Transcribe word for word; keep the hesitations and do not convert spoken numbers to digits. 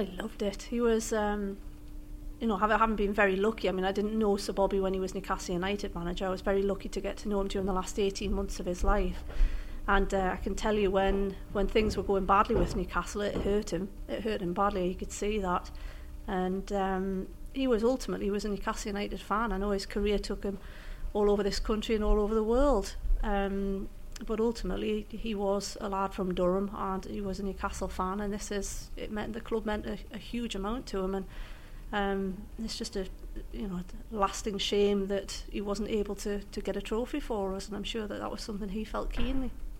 he loved it. He was, um, you know, having been very lucky. I mean, I didn't know Sir Bobby when he was Newcastle United manager. I was very lucky to get to know him during the last eighteen months of his life. And uh, I can tell you when, when things were going badly with Newcastle, it hurt him. It hurt him badly. You could see that. And um, he was ultimately he was a Newcastle United fan. I know his career took him all over this country and all over the world. Um, but ultimately, he was a lad from Durham, and he was a Newcastle fan. And this is it meant the club meant a, a huge amount to him. And um, it's just a you know lasting shame that he wasn't able to to get a trophy for us. And I'm sure that that was something he felt keenly.